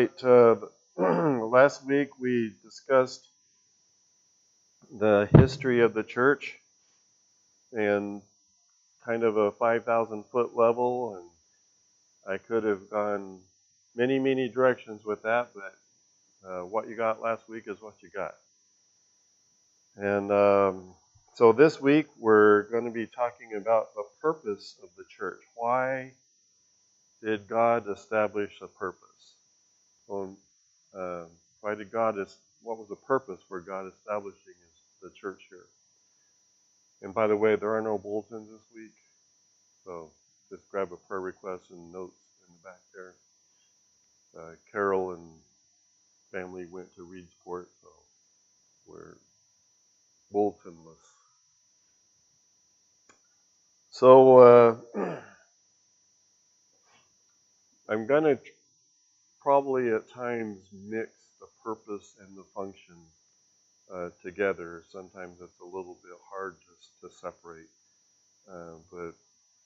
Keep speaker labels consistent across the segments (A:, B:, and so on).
A: right. Last week we discussed the history of the church and kind of a 5,000 foot level, and I could have gone many, many directions with that, but what you got last week is what you got. And so this week we're going to be talking about the purpose of the church. Why did God establish a purpose? Well, why did what was the purpose for God establishing the church here? And by the way, there are no bulletins this week, so just grab a prayer request and notes in the back there. Carol and family went to Reedsport, so we're bulletinless. So I'm going to probably at times mix the purpose and the function together. Sometimes it's a little bit hard to separate, but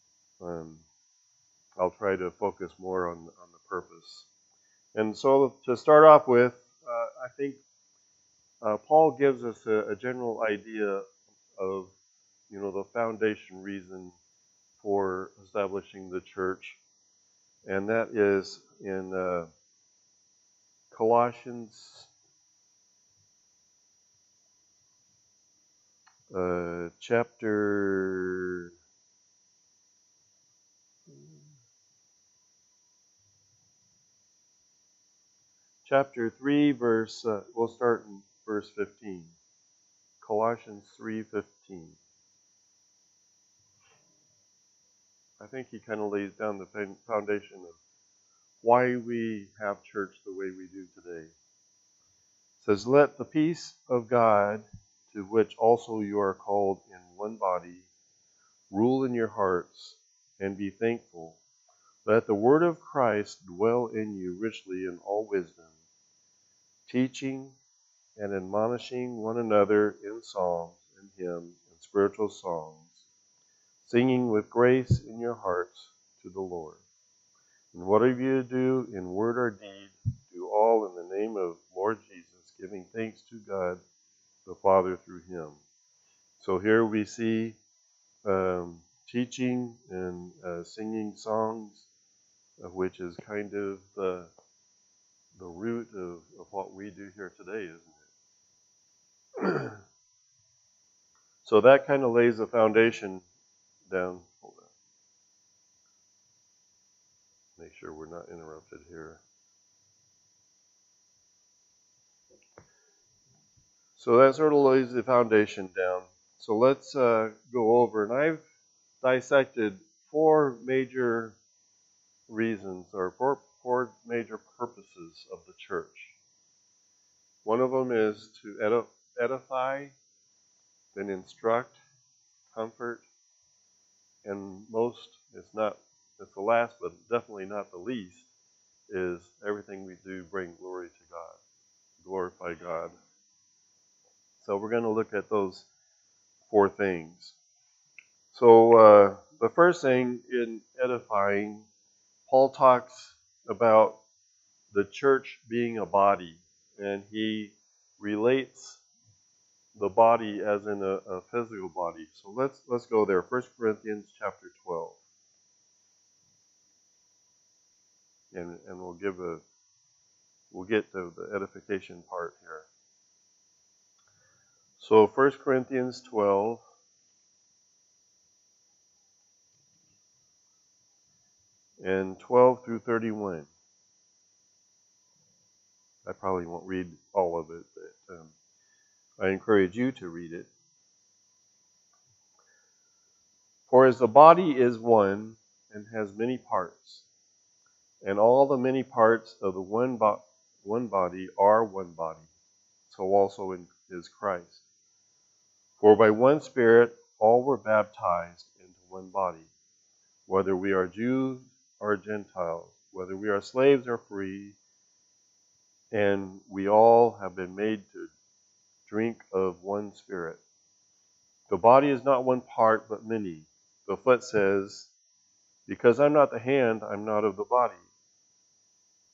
A: I'll try to focus more on the purpose. And so to start off with, I think Paul gives us a general idea of, the foundation reason for establishing the church, and that is in Colossians chapter 3, verse. We'll start in verse 15. Colossians 3:15. I think he kind of lays down the foundation of why we have church the way we do today. It says, "Let the peace of God, to which also you are called in one body, rule in your hearts, and be thankful. Let the word of Christ dwell in you richly in all wisdom, teaching and admonishing one another in psalms and hymns and spiritual songs, singing with grace in your hearts to the Lord. And whatever you do in word or deed, do all in the name of Lord Jesus, giving thanks to God the Father through him." So here we see teaching and singing songs, which is kind of the root of what we do here today, isn't it? So that kind of lays the foundation down. Hold on. Make sure we're not interrupted here. So that sort of lays the foundation down. So let's go over, and I've dissected 4 major reasons, or four major purposes of the church. One of them is to edify, then instruct, comfort, and it's the last, but definitely not the least, is everything we do bring glory to God, glorify God. So we're going to look at those 4 things. So the first thing in edifying, Paul talks about the church being a body, and he relates the body as in a physical body. So let's go there. 1 Corinthians chapter 12. And we'll get to the edification part here. So 1 Corinthians 12, and 12 through 31. I probably won't read all of it, but I encourage you to read it. "For as the body is one and has many parts, and all the many parts of the one body are one body, so also is Christ. For by one Spirit all were baptized into one body, whether we are Jews or Gentiles, whether we are slaves or free, and we all have been made to drink of one Spirit. The body is not one part, but many. The foot says, 'Because I'm not the hand, I'm not of the body.'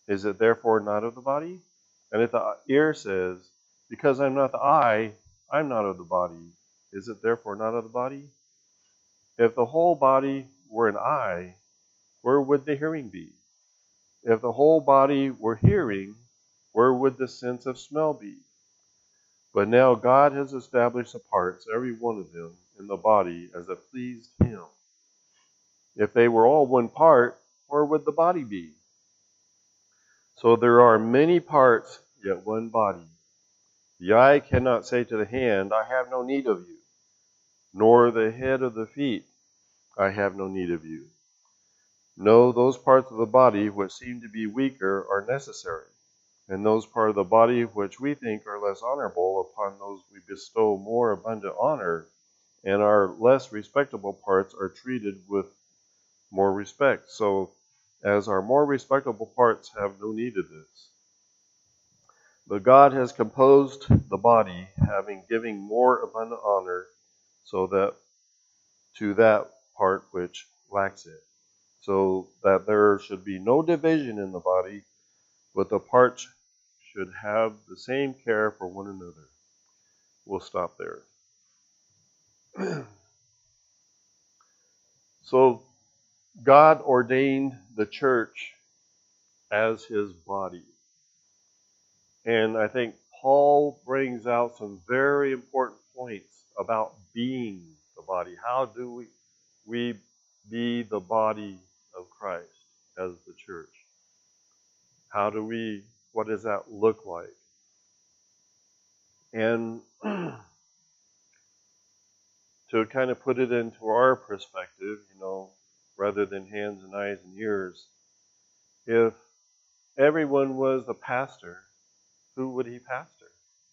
A: Is it therefore not of the body? And if the ear says, because I'm not the eye, I'm not of the body, is it therefore not of the body? If the whole body were an eye, where would the hearing be? If the whole body were hearing, where would the sense of smell be? But now God has established the parts, every one of them, in the body as it pleased him. If they were all one part, where would the body be? So there are many parts, yet one body. The eye cannot say to the hand, I have no need of you, nor the head of the feet, I have no need of you. No, those parts of the body which seem to be weaker are necessary, and those parts of the body which we think are less honorable, upon those we bestow more abundant honor, and our less respectable parts are treated with more respect. So, as our more respectable parts have no need of this. But God has composed the body, having given more abundant honor, so that to that part which lacks it, so that there should be no division in the body, but the parts should have the same care for one another. We'll stop there. So God ordained the church as his body. And I think Paul brings out some very important points about being the body. How do we be the body of Christ as the church? What does that look like? And to kind of put it into our perspective, rather than hands and eyes and ears, if everyone was the pastor, who would he pastor?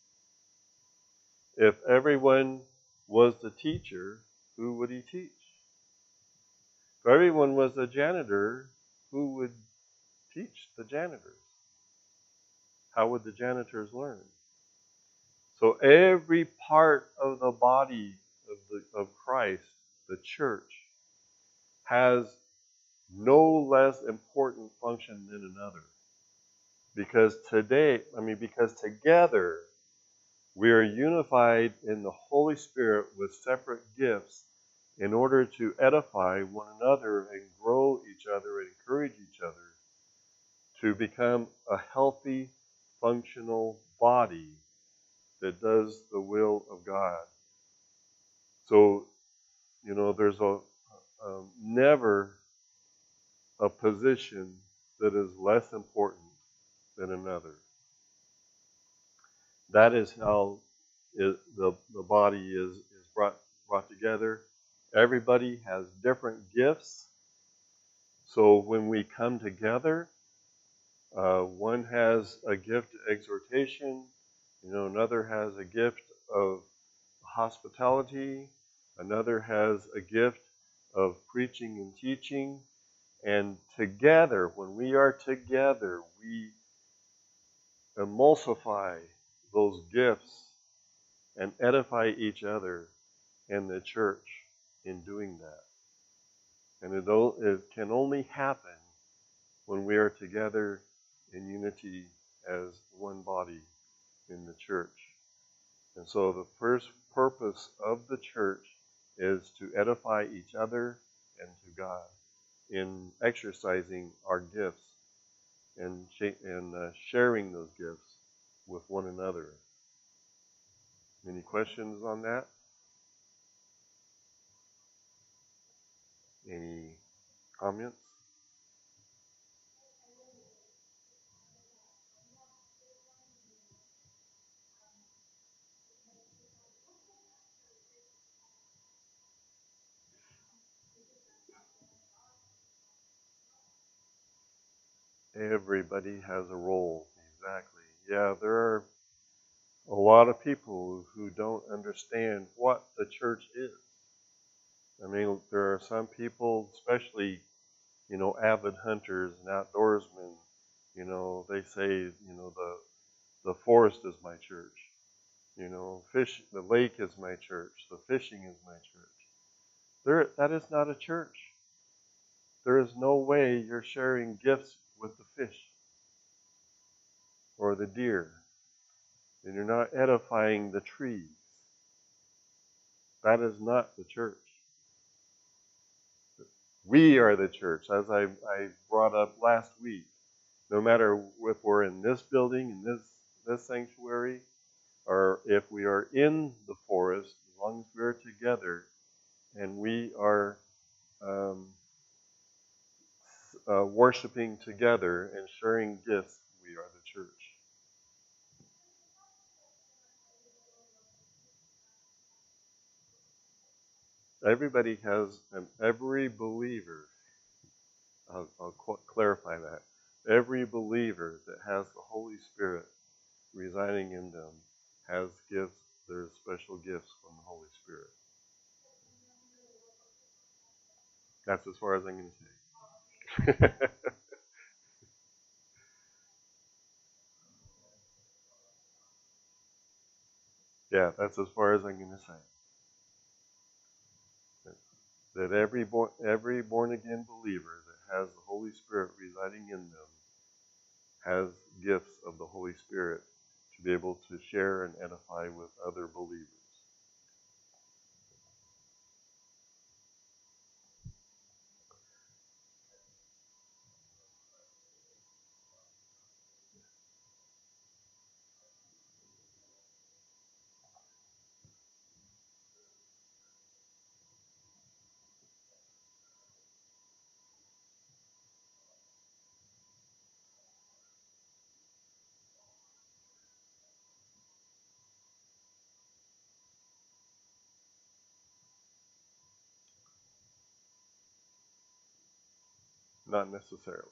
A: If everyone was the teacher, who would he teach? If everyone was the janitor, who would teach the janitors? How would the janitors learn? So every part of the body of Christ, the church, has no less important function than another. Because together we are unified in the Holy Spirit with separate gifts in order to edify one another and grow each other and encourage each other to become a healthy, functional body that does the will of God. So, there's never a position that is less important than another. That is how the body is brought together. Everybody has different gifts. So when we come together, one has a gift of exhortation, another has a gift of hospitality, another has a gift of preaching and teaching, and together, when we are together, we emulsify those gifts and edify each other and the church in doing that. And it can only happen when we are together in unity as one body in the church. And so the first purpose of the church is to edify each other and to God in exercising our gifts and sharing those gifts with one another. Any questions on that? Any comments? Everybody has a role. Exactly. Yeah, there are a lot of people who don't understand what the church is. There are some people, especially, avid hunters and outdoorsmen, they say, the forest is my church. The lake is my church. The fishing is my church. That is not a church. There is no way you're sharing gifts with the fish. or the deer, and you're not edifying the trees. That is not the church. We are the church, as I brought up last week. No matter if we're in this building, in this sanctuary, or if we are in the forest, as long as we're together and we are worshiping together and sharing gifts, we are the church. Everybody has, and every believer, I'll clarify that, every believer that has the Holy Spirit residing in them has gifts. There's special gifts from the Holy Spirit. That's as far as I'm going to say. Yeah, that's as far as I'm going to say. That every born again believer that has the Holy Spirit residing in them has gifts of the Holy Spirit to be able to share and edify with other believers. Not necessarily.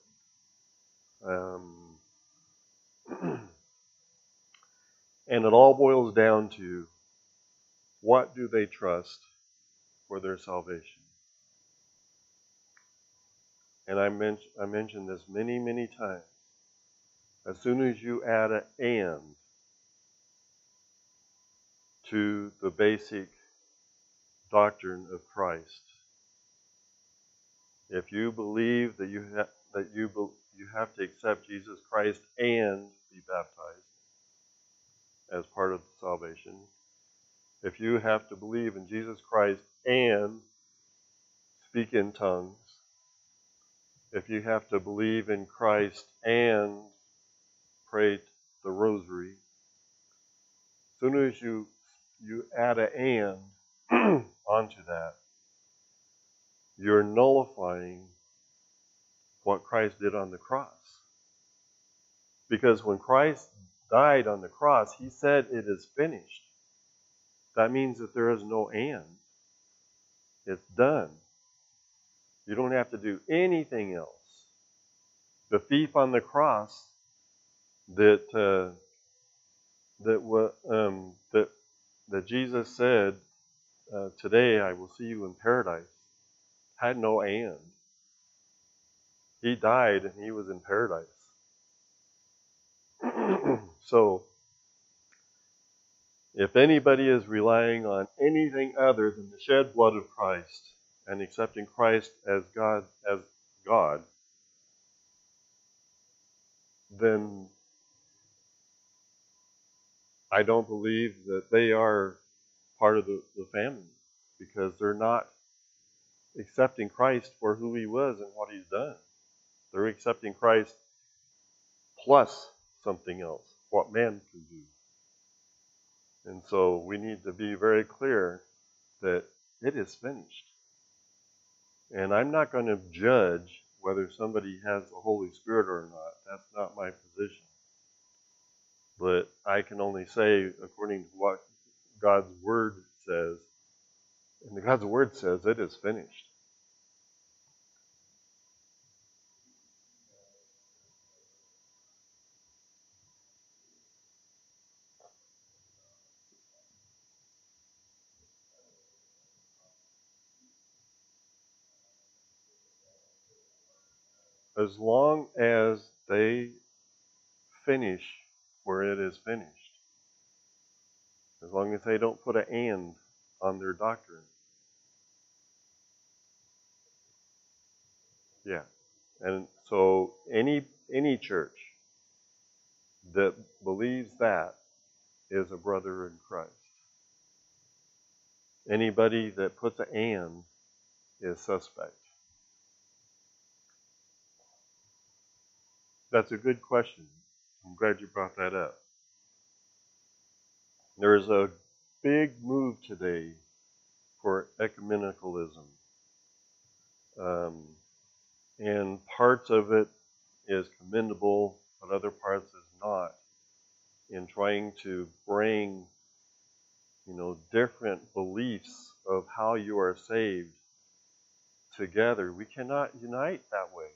A: And it all boils down to, what do they trust for their salvation? And I mentioned this many, many times. As soon as you add an "and" to the basic doctrine of Christ, if you believe that you have to accept Jesus Christ and be baptized as part of salvation, if you have to believe in Jesus Christ and speak in tongues, if you have to believe in Christ and pray the rosary, as soon as you add an "and" onto that, you're nullifying what Christ did on the cross. Because when Christ died on the cross, he said, "It is finished." That means that there is no "and." It's done. You don't have to do anything else. The thief on the cross that Jesus said, "Today I will see you in paradise," had no "and." He died and he was in paradise. So, if anybody is relying on anything other than the shed blood of Christ and accepting Christ as God, then I don't believe that they are part of the family, because they're not accepting Christ for who he was and what he's done. They're accepting Christ plus something else, what man can do. And so we need to be very clear that it is finished. And I'm not going to judge whether somebody has the Holy Spirit or not. That's not my position. But I can only say, according to what God's Word says, and God's Word says it is finished. As long as they finish where it is finished. As long as they don't put an "and" on their doctrine. Yeah. And so any church that believes that is a brother in Christ. Anybody that puts an "and" is suspect. That's a good question. I'm glad you brought that up. There's a big move today for ecumenicalism. And parts of it is commendable, but other parts is not, in trying to bring, different beliefs of how you are saved together. We cannot unite that way.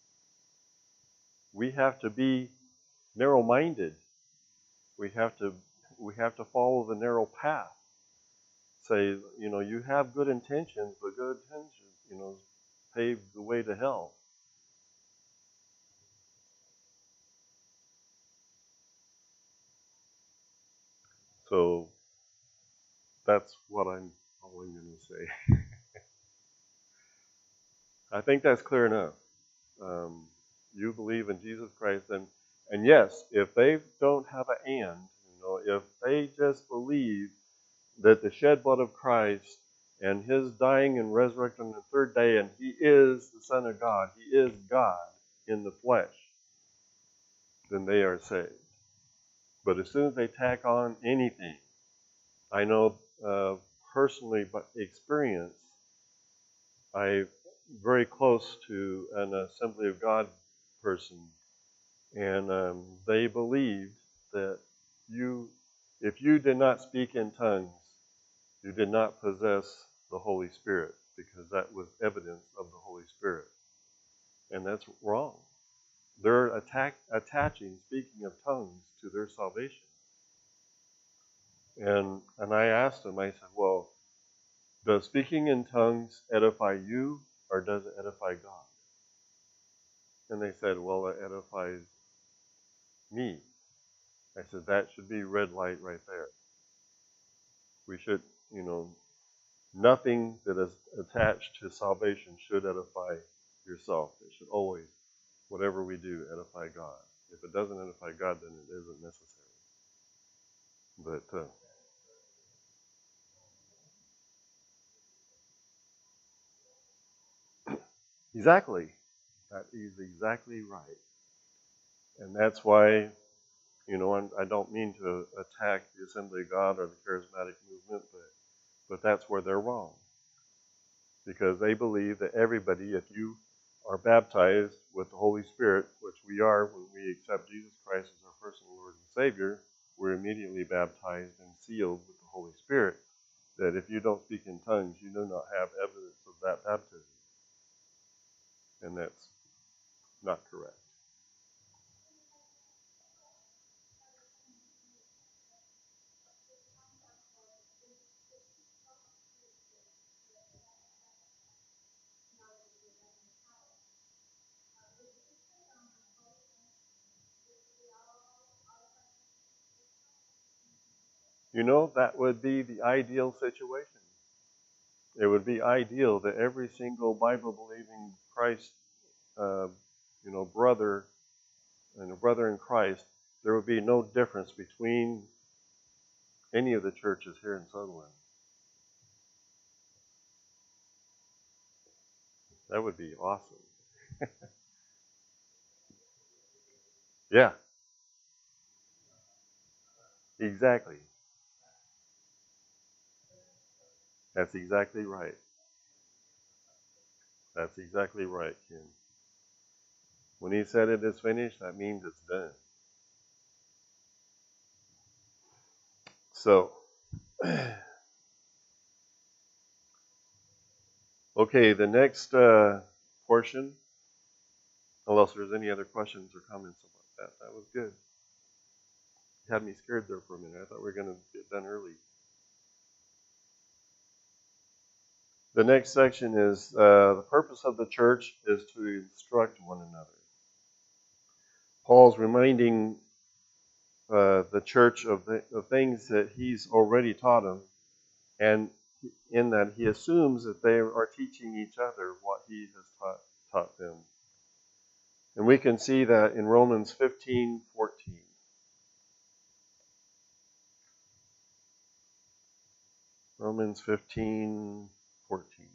A: We have to be narrow-minded. We have to follow the narrow path. Say, you have good intentions, but good intentions, pave the way to hell. So that's what I'm going to say. I think that's clear enough. You believe in Jesus Christ, and yes, if they don't have an "and," if they just believe that the shed blood of Christ and His dying and resurrecting on the third day, and He is the Son of God, He is God in the flesh, then they are saved. But as soon as they tack on anything, I know personally, by experience, I'm very close to an Assembly of God person, and they believed that if you did not speak in tongues, you did not possess the Holy Spirit, because that was evidence of the Holy Spirit. And that's wrong. They're attaching speaking of tongues to their salvation. And I asked them, I said, well, does speaking in tongues edify you, or does it edify God? And they said, well, it edifies me. I said, that should be red light right there. We should, nothing that is attached to salvation should edify yourself. It should always, whatever we do, edify God. If it doesn't edify God, then it isn't necessary. But exactly, that is exactly right. And that's why, I don't mean to attack the Assembly of God or the charismatic movement, but that's where they're wrong. Because they believe that everybody, if you are baptized with the Holy Spirit, which we are when we accept Jesus Christ as our personal Lord and Savior, we're immediately baptized and sealed with the Holy Spirit. That if you don't speak in tongues, you do not have evidence of that baptism. And that's not correct. That would be the ideal situation. It would be ideal that every single Bible-believing Christ, brother and a brother in Christ, there would be no difference between any of the churches here in Sutherland. That would be awesome. Yeah, exactly. That's exactly right. That's exactly right, Ken. When he said it is finished, that means it's done. So, okay, the next portion, unless there's any other questions or comments about that. That was good. Had me scared there for a minute. I thought we were going to get done early. The next section is the purpose of the church is to instruct one another. Paul's reminding the church of things that he's already taught them, and in that he assumes that they are teaching each other what he has taught them. And we can see that in Romans 15:14. Corinthians 15:14.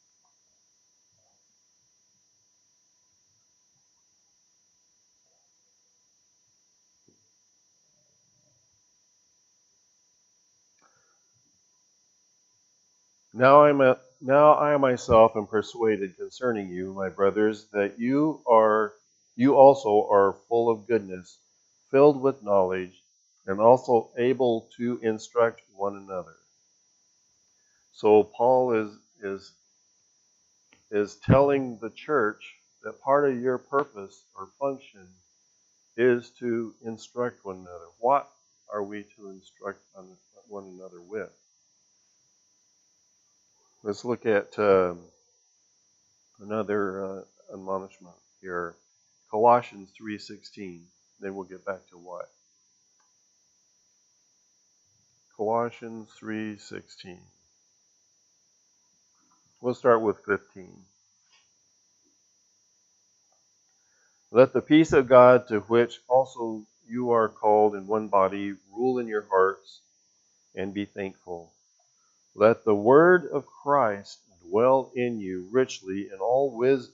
A: Now I myself am persuaded concerning you, my brothers, that you also are full of goodness, filled with knowledge, and also able to instruct one another. So Paul is telling the church that part of your purpose or function is to instruct one another. What are we to instruct one another with? Let's look at another admonishment here. Colossians 3:16. Then we'll get back to what. Colossians 3:16. We'll start with 15. Let the peace of God, to which also you are called in one body, rule in your hearts, and be thankful. Let the word of Christ dwell in you richly in all wisdom,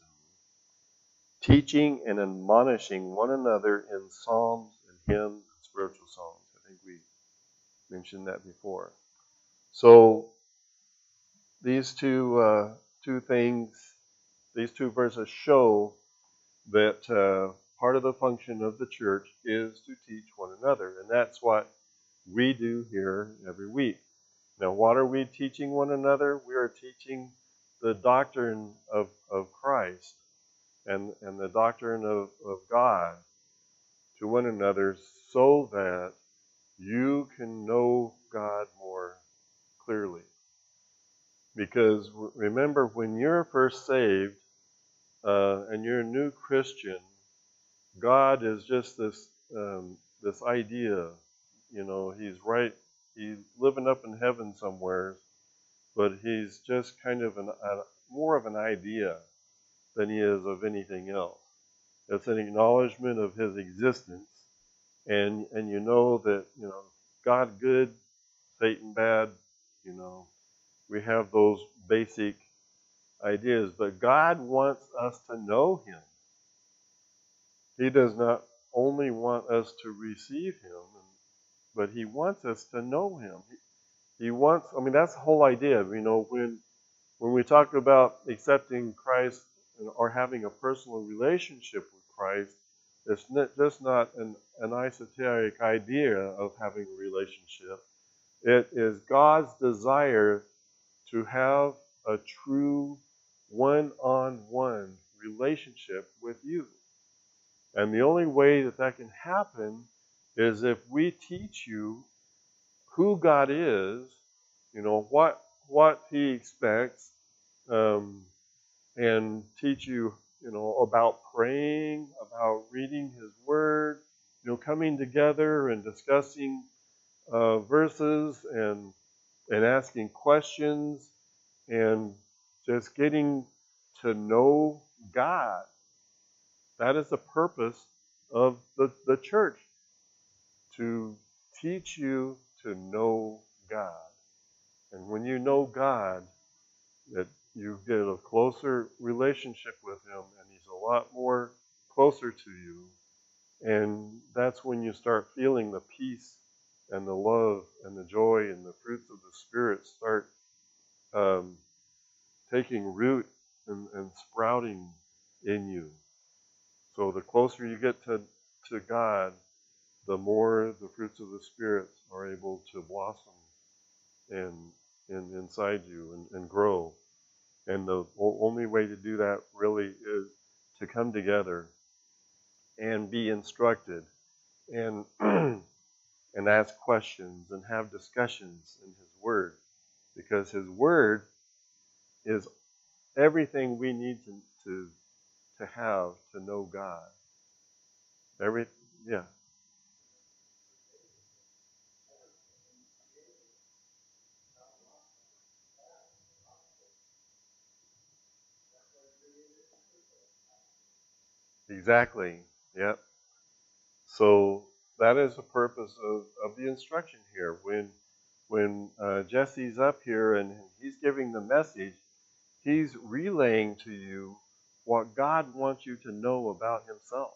A: teaching and admonishing one another in psalms and hymns and spiritual songs. I think we mentioned that before. So these two things, these two verses show that part of the function of the church is to teach one another, and that's what we do here every week. Now, what are we teaching one another? We are teaching the doctrine of Christ and the doctrine of God to one another so that you can know God more clearly. Because remember, when you're first saved and you're a new Christian, God is just this idea. You know, he's he's living up in heaven somewhere, but he's just kind of more of an idea than he is of anything else. It's an acknowledgement of his existence, and you know that, you know, God good, Satan bad. You know, we have those basic ideas, but God wants us to know him. He does not only want us to receive him, but he wants us to know him. He wants, I mean, that's the whole idea. You know, when we talk about accepting Christ or having a personal relationship with Christ, it's just not an esoteric idea of having a relationship. It is God's desire to have a true one-on-one relationship with you. And the only way that that can happen is if we teach you who God is, you know, what he expects, and teach you, you know, about praying, about reading his word, you know, coming together and discussing verses and asking questions and just getting to know God. That is the purpose of the church, to teach you to know God. And when you know God, that you get a closer relationship with him, and he's a lot more closer to you. And that's when you start feeling the peace and the love and the joy and the fruits of the Spirit start taking root and sprouting in you. So the closer you get to God, the more the fruits of the Spirit are able to blossom and inside you and grow. And the only way to do that really is to come together and be instructed and and ask questions and have discussions in his word, because his word is everything we need to have to know God. Yeah. Exactly. Yep. So that is the purpose of the instruction here. when Jesse's up here and he's giving the message, he's relaying to you what God wants you to know about himself.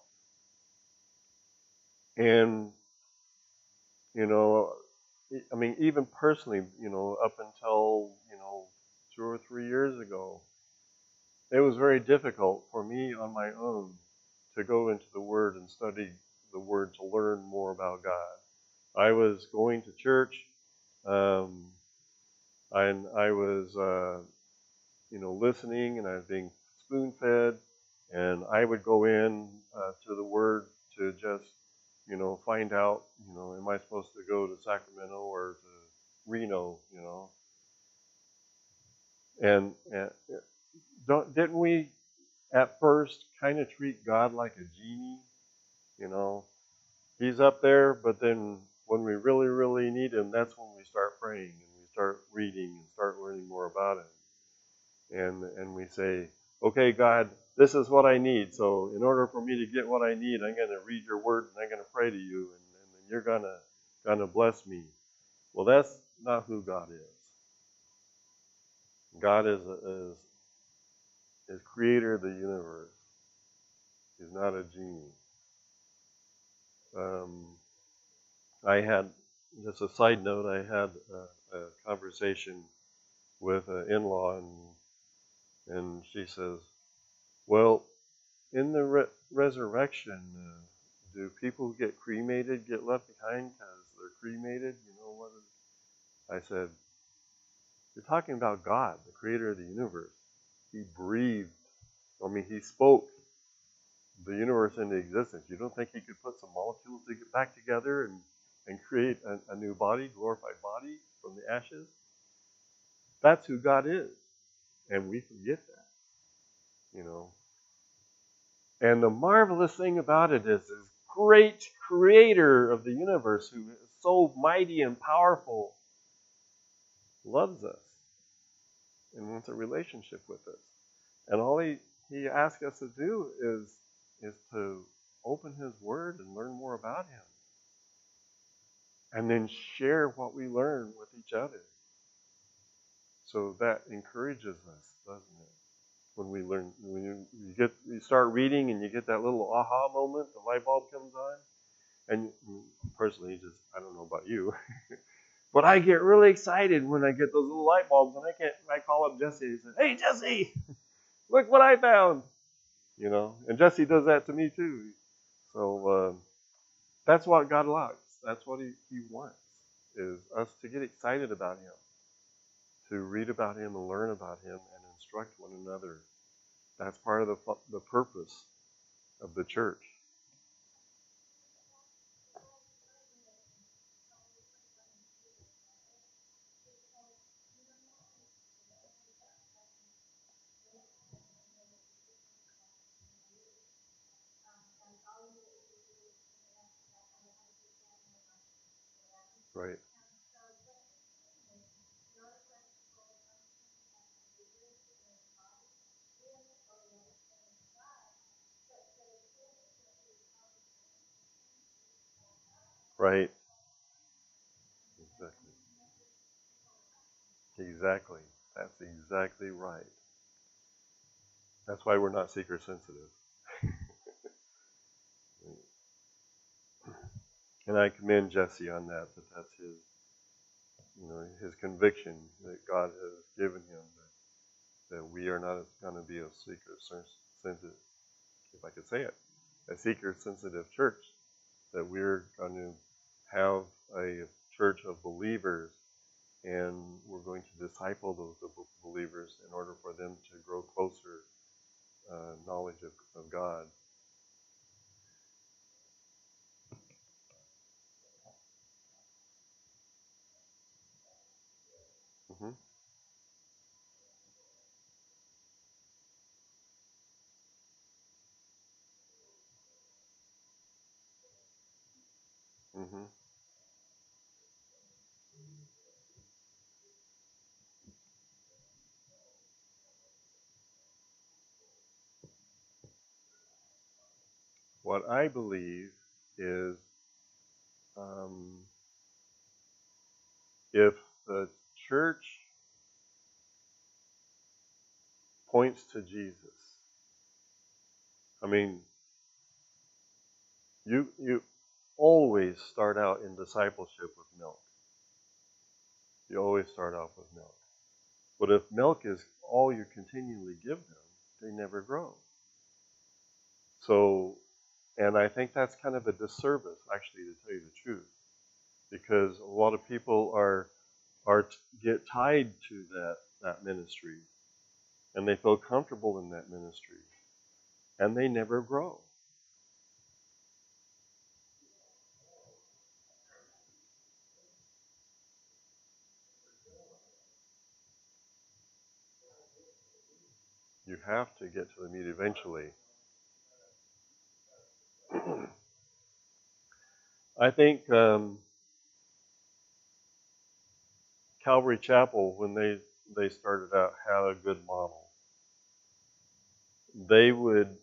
A: And, you know, I mean, even personally, you know, up until, 2 or 3 years ago, it was very difficult for me on my own to go into the Word and study the Word to learn more about God. I was going to church, and I was, listening, and I was being spoon-fed, and I would go in to the Word to just, find out, am I supposed to go to Sacramento or to Reno, and didn't we at first kind of treat God like a genie? You know, he's up there, but then when we really, really need him, that's when we start praying and we start reading and start learning more about him. And we say, okay, God, this is what I need. So in order for me to get what I need, I'm going to read your word and I'm going to pray to you, and you're gonna bless me. Well, that's not who God is. God is creator of the universe. He's not a genie. I had, just a side note, I had a conversation with an in-law, and she says, well, in the resurrection, do people who get cremated get left behind because they're cremated? You know what? I said, you're talking about God, the creator of the universe. He breathed. He spoke the universe into existence. You don't think he could put some molecules to get back together and create a new body, glorified body from the ashes? That's who God is. And we forget that, And the marvelous thing about it is this great creator of the universe, who is so mighty and powerful, loves us and wants a relationship with us. And all he asks us to do is to open his word and learn more about him. And then share what we learn with each other. So that encourages us, doesn't it? When we learn, when you start reading and you get that little aha moment, the light bulb comes on. And personally, I don't know about you, but I get really excited when I get those little light bulbs, and I call up Jesse and say, hey, Jesse, look what I found. And Jesse does that to me too. So that's what God likes. That's what he wants, is us to get excited about him, to read about him and learn about him and instruct one another. That's part of the purpose of the church. Right. Right. Exactly. Exactly. That's exactly right. That's why we're not seeker sensitive. And I commend Jesse on that that's his conviction that God has given him, that we are not going to be a seeker sensitive, if I could say it, a seeker sensitive church, that we're going to have a church of believers, and we're going to disciple those believers in order for them to grow closer knowledge of God. Mm-hmm. Mm-hmm. What I believe is, um, if the church points to Jesus, I mean, you always start out in discipleship with milk. You always start off with milk. But if milk is all you continually give them, they never grow. So, and I think that's kind of a disservice, actually, to tell you the truth, because a lot of people get tied to that ministry, and they feel comfortable in that ministry, and they never grow. You have to get to the meat eventually. I think Calvary Chapel, when they started out, had a good model. They would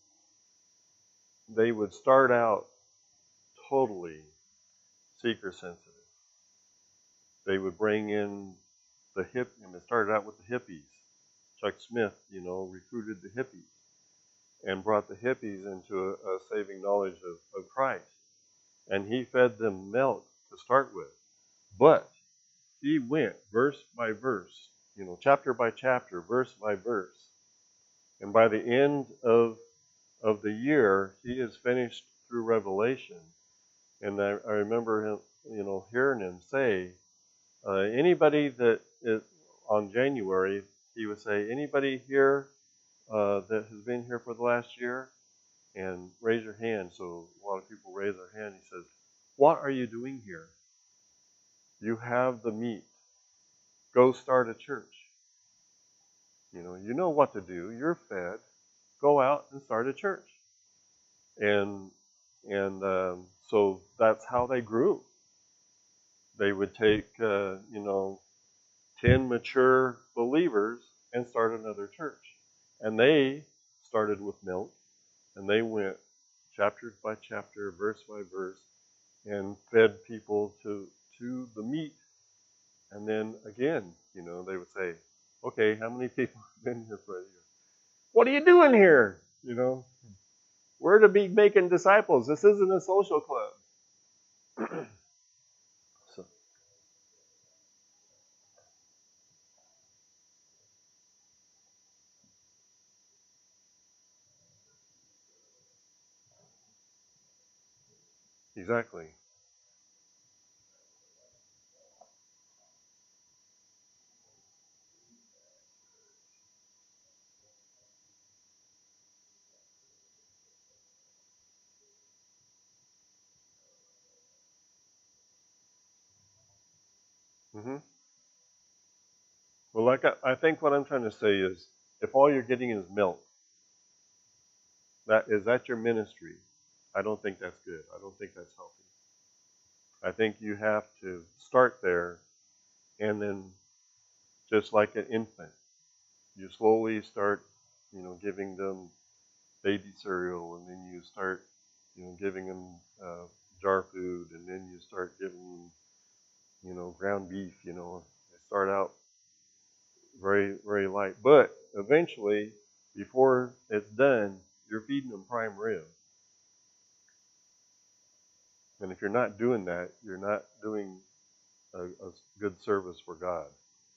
A: start out totally seeker sensitive. They would bring in and it started out with the hippies. Chuck Smith, recruited the hippies and brought the hippies into a saving knowledge of Christ. And he fed them milk to start with. But he went verse by verse, chapter by chapter, verse by verse. And by the end of the year, he is finished through Revelation. And I remember him, hearing him say, anybody that is on January, he would say, anybody here that has been here for the last year? And raise your hand. So a lot of people raise their hand. He says, what are you doing here? You have the meat. Go start a church. You know what to do. You're fed. Go out and start a church. And so that's how they grew. They would take 10 mature believers and start another church. And they started with milk, and they went chapter by chapter, verse by verse, and fed people to the meat. And then again, they would say, okay, how many people have been here for a year? What are you doing here? We're to be making disciples. This isn't a social club. So, exactly. hmm Well, I think what I'm trying to say is, if all you're getting is milk, that your ministry? I don't think that's good. I don't think that's healthy. I think you have to start there, and then just like an infant, you slowly start, giving them baby cereal, and then you start, giving them jar food, and then you start giving them, ground beef. They start out very, very light, but eventually, before it's done, you're feeding them prime rib. And if you're not doing that, you're not doing a good service for God.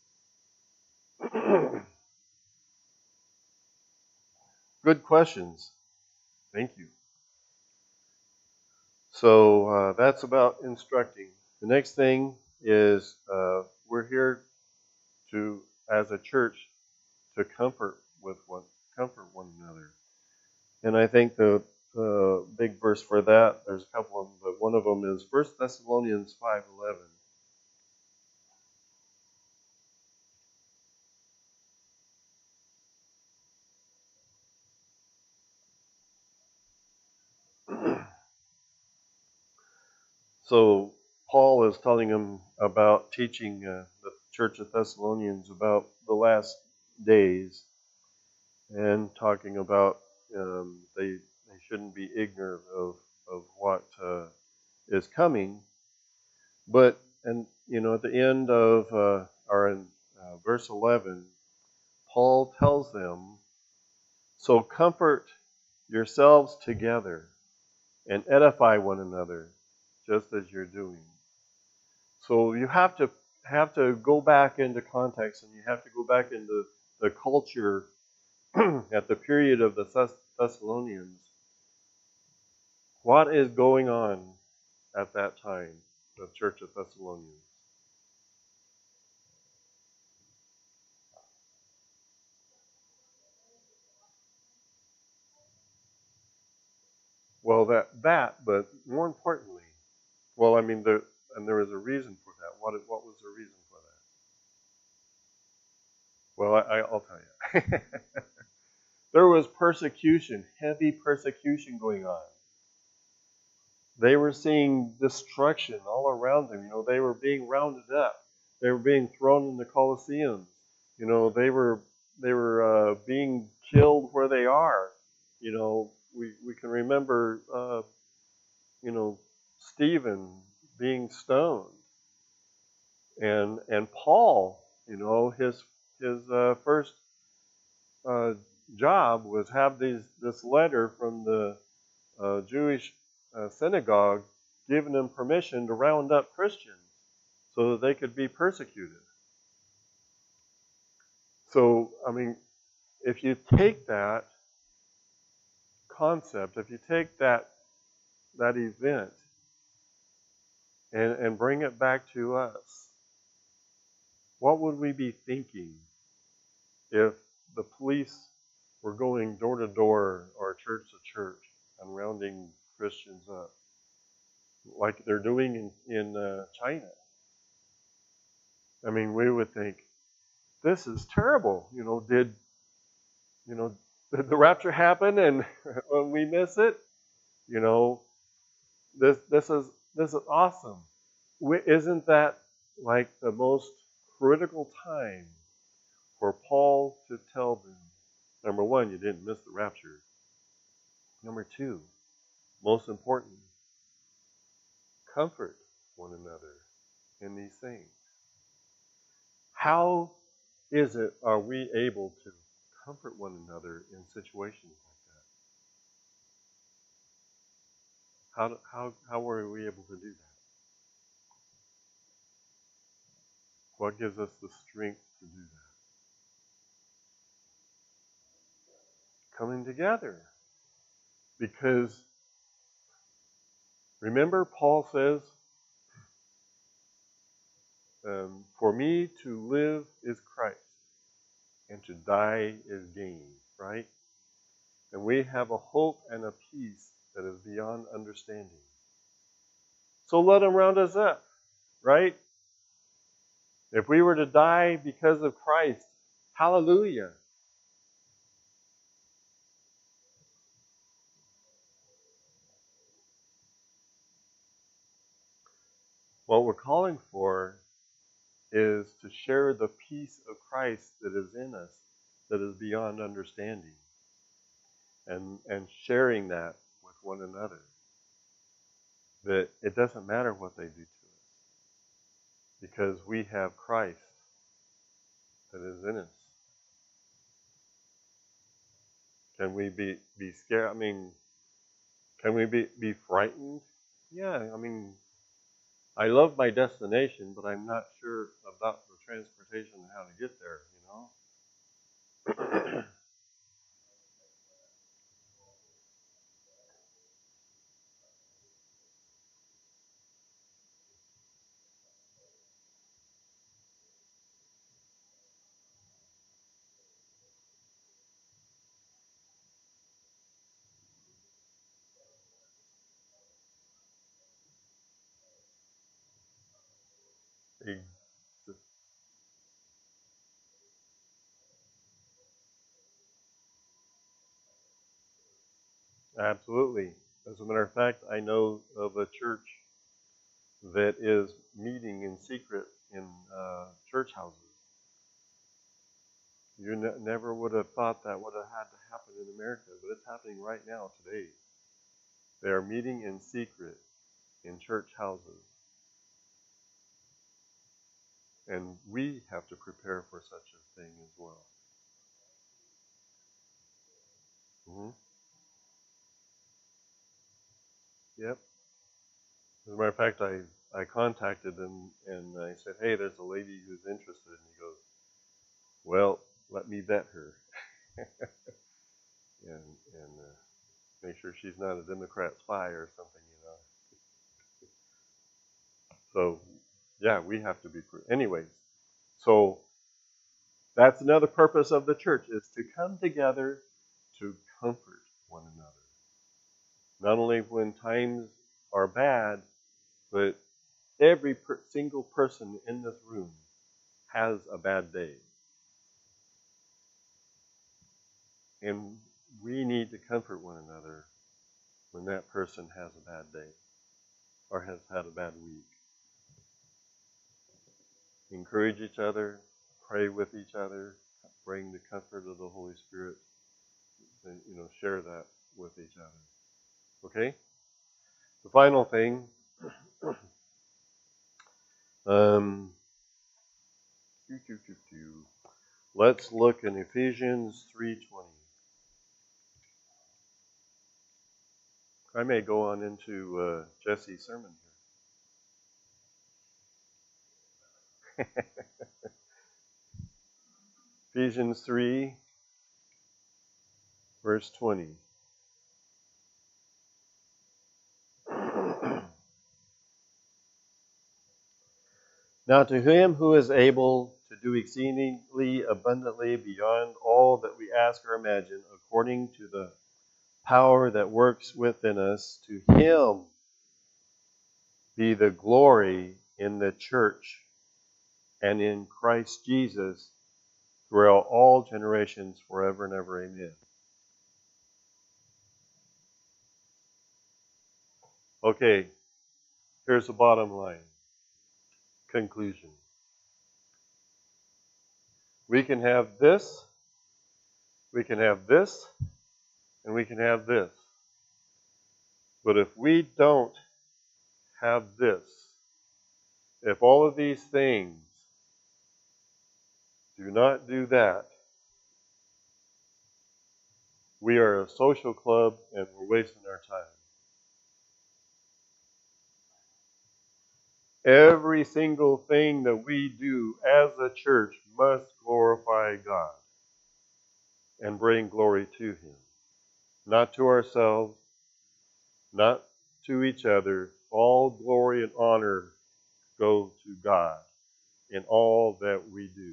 A: Good questions. Thank you. So that's about instructing. The next thing is we're here to, as a church, to comfort one another. And I think the big verse for that, there's a couple of them, but one of them is 1 Thessalonians 5:11. So Paul is telling them about teaching the church of Thessalonians about the last days, and talking about they shouldn't be ignorant of what is coming. But and at the end of or in verse 11, Paul tells them, "So comfort yourselves together and edify one another, just as you're doing." So you have to go back into context, and you have to go back into the culture at the period of the Thessalonians. What is going on at that time, the church of Thessalonians? Well, but more importantly, well, I mean, there was a reason for that. What was the reason for that? Well, I'll tell you. There was persecution, heavy persecution going on. They were seeing destruction all around them. They were being rounded up. They were being thrown in the Colosseums. They were being killed where they are. We can remember, Stephen being stoned, and Paul. His first job was have this letter from the Jewish synagogue giving them permission to round up Christians so that they could be persecuted. So, I mean, if you take that concept, if you take that event and bring it back to us, what would we be thinking if the police were going door to door or church to church and rounding Christians up, like they're doing in China? I mean, we would think, this is terrible. Did the rapture happen and when we miss it? This is awesome. Isn't that like the most critical time for Paul to tell them? Number one, you didn't miss the rapture. Number two, most important, comfort one another in these things. How are we able to comfort one another in situations like that? How were we able to do that? What gives us the strength to do that? Coming together. Because remember, Paul says, for me to live is Christ, and to die is gain, right? And we have a hope and a peace that is beyond understanding. So let them round us up, right? If we were to die because of Christ, hallelujah. What we're calling for is to share the peace of Christ that is in us, that is beyond understanding, and sharing that with one another. That it doesn't matter what they do to us, because we have Christ that is in us. Can we be scared? I mean, can we be frightened? Yeah, I mean, I love my destination, but I'm not sure about the transportation and how to get there, Absolutely. As a matter of fact, I know of a church that is meeting in secret in church houses. You never would have thought that would have had to happen in America, but it's happening right now today. They are meeting in secret in church houses. And we have to prepare for such a thing as well. Mm-hmm. Yep. As a matter of fact, I contacted him and I said, hey, there's a lady who's interested. And he goes, well, let me vet her. and make sure she's not a Democrat spy or something, So, yeah, we have to be. Anyways, so that's another purpose of the church, is to come together to comfort one another. Not only when times are bad, but every single person in this room has a bad day. And we need to comfort one another when that person has a bad day or has had a bad week. Encourage each other, pray with each other, bring the comfort of the Holy Spirit, and share that with each other. Okay? The final thing, let's look in Ephesians 3:20. I may go on into Jesse's sermon here. Ephesians 3, verse 20. Now to him who is able to do exceedingly abundantly beyond all that we ask or imagine, according to the power that works within us, to him be the glory in the church and in Christ Jesus throughout all generations, forever and ever. Amen. Okay, here's the bottom line. Conclusion. We can have this, we can have this, and we can have this. But if we don't have this, if all of these things do not do that, we are a social club and we're wasting our time. Every single thing that we do as a church must glorify God and bring glory to Him. Not to ourselves, not to each other. All glory and honor go to God in all that we do.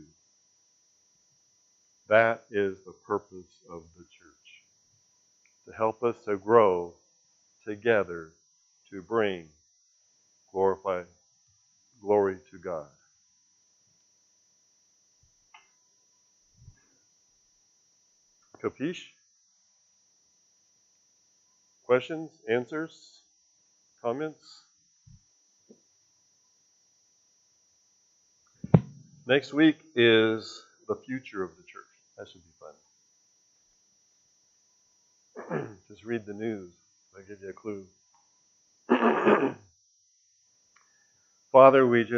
A: That is the purpose of the church. To help us to grow together to bring glory to God. Capiche? Questions? Answers? Comments? Next week is the future of the church. That should be fun. Just read the news. I'll give you a clue. Father, we just